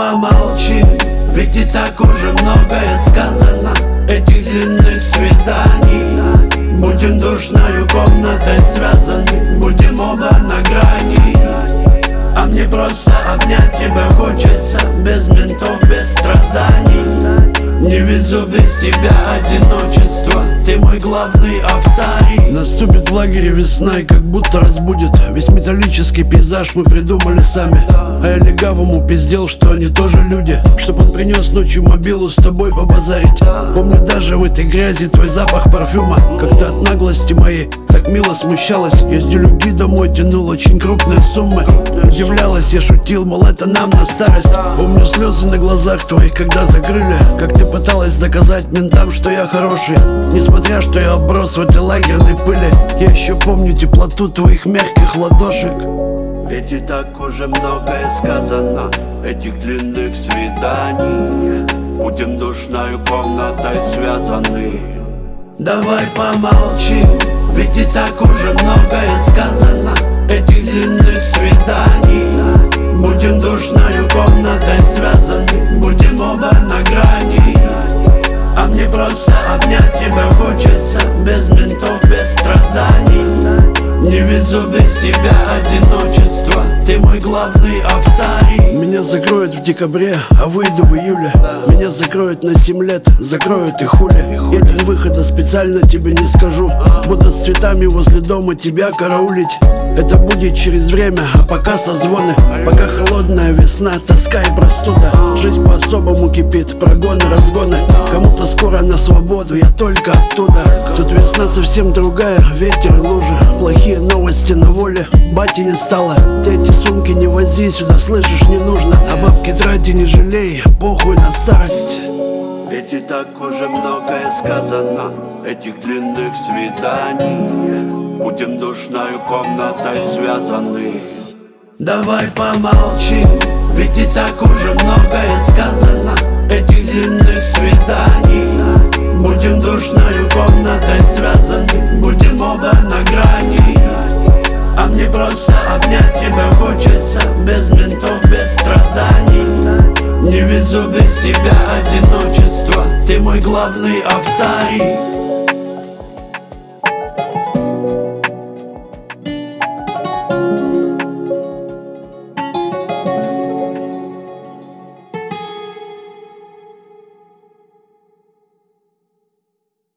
помолчи, ведь и так уже многое сказано. Этих длинных свиданий будем душною комнатой связаны, будем оба на грани. А мне просто обнять тебя хочется, без ментов, без страданий. Не везу без тебя одиночество, ты мой главный авторий. Наступит в лагере весна и как будто разбудит. Весь металлический пейзаж мы придумали сами. А я легавому пиздел, что они тоже люди, чтоб он принес ночью мобилу с тобой побазарить. Помню даже в этой грязи твой запах парфюма. Как-то от наглости моей так мило смущалась. Я с делюги домой тянул очень крупные суммы. Удивлялась, я шутил, мол, это нам на старость. Помню слезы на глазах твоих, когда закрыли. Как ты пыталась доказать ментам, что я хороший, несмотря что я оброс в этой лагерной пыли. Я еще помню теплоту твоих мягких ладошек. Ведь и так уже многое сказано. Этих длинных свиданий будем душною комнатой связаны. Давай помолчим, ведь и так уже многое сказано. Этих длинных свиданий будем душною комнатой связаны, будем оба на грани. А мне просто обнять тебя хочется, без ментов, без страданий. Не везу без тебя одиночество, ты мой главный авторий. Меня закроют в декабре, а выйду в июле. Меня закроют на 7 лет, закроют и хули. Я день выхода специально тебе не скажу. Буду с цветами возле дома тебя караулить. Это будет через время, а пока созвоны. Пока холодная весна, тоска и простуда. Жизнь по-особому кипит, прогоны, разгоны. Кому-то скоро на свободу, я только оттуда. Тут весна совсем другая, ветер и лужи. Плохие новости на воле, бати не стало. Ты эти сумки не вози сюда, слышишь, не нужно. А бабки трати не жалей, похуй на старость. Ведь и так уже многое сказано. Этих длинных свиданий будем душною комнатой связаны. Давай помолчим, ведь и так уже многое сказано. Этих длинных свиданий будем душною комнатой связаны, будем оба на грани. А мне просто обнять тебя хочется, без ментов, без страданий. Не везу без тебя одиночество, ты мой главный авторий.